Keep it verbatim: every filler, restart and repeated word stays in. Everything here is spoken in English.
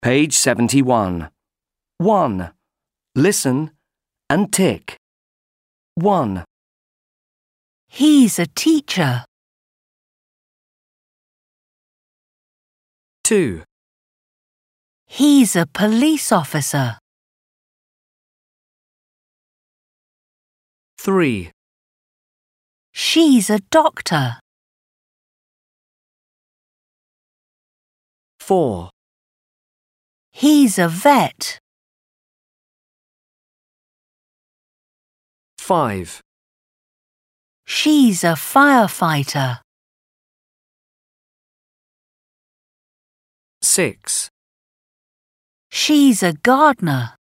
Page seventy-one. one. Listen and tick. one. He's a teacher. two. He's a police officer. three. She's a doctor. four. He's a vet. five. She's a firefighter. six. She's a gardener.